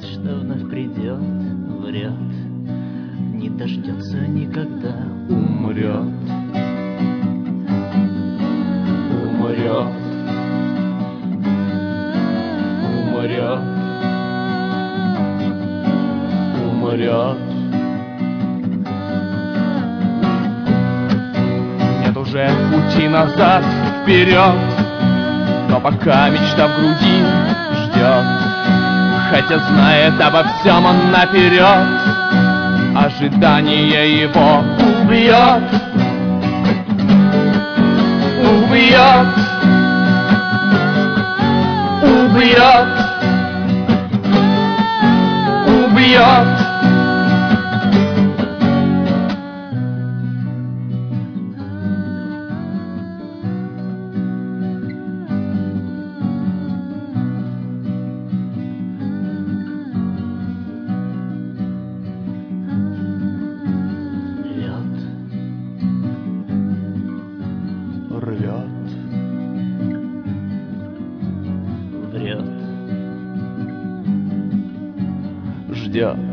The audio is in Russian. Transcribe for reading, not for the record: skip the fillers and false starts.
что вновь придет, врет, не дождется никогда, умрет. Умрет. Умрет. Умрет. Нет уже пути назад, вперед, но пока мечта в груди ждет, хотя знает обо всем он наперед, ожидание его убьет. Убьет. Убьет. Убьет. Рвет, рвет, врет, ждет.